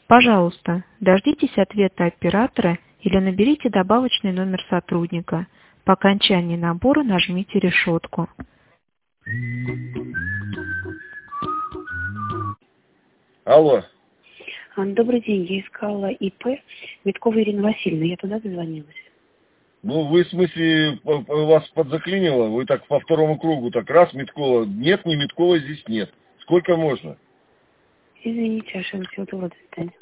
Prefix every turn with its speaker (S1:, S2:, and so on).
S1: Пожалуйста, дождитесь ответа оператора или наберите добавочный номер сотрудника. По окончании набора нажмите решетку.
S2: Алло.
S3: Добрый день, я искала ИП Миткова Ирина Васильевна, я туда дозвонилась.
S2: Ну, вы, в смысле, вас подзаклинило? Вы так по второму кругу, так раз, Миткова. Нет, ни Миткова здесь нет. Сколько можно?
S3: Извините, ошиблась, всего доброго, до свидания.